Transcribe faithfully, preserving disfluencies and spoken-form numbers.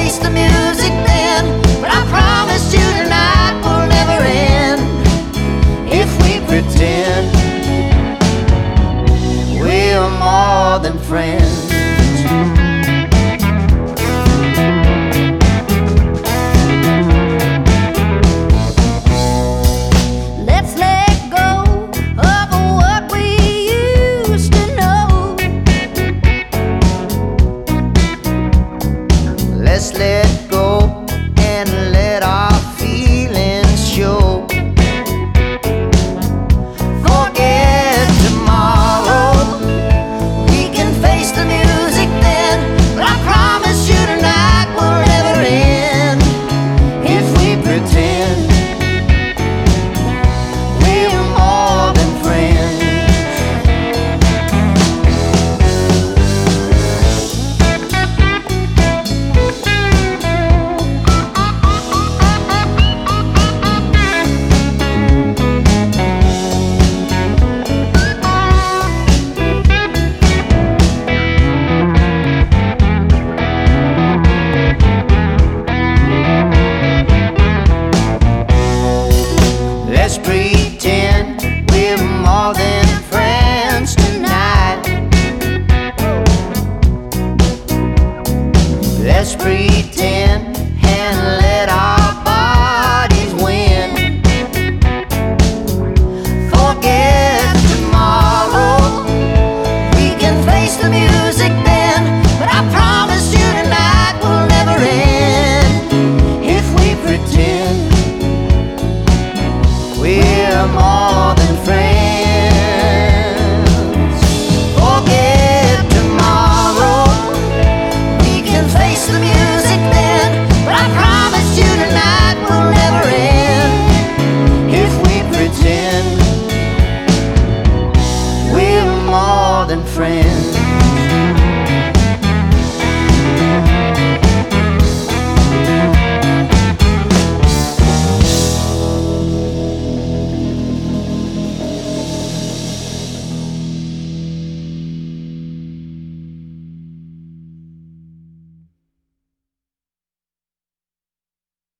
face the music then, but I promise you tonight will never end if we pretend we're more than friends. Let's let go and let our feelings show. Forget tomorrow, we can face the music then, but I promise you tonight will never end if we pretend we're more than friends. Let's pretend we're more than friends tonight. Let's pretend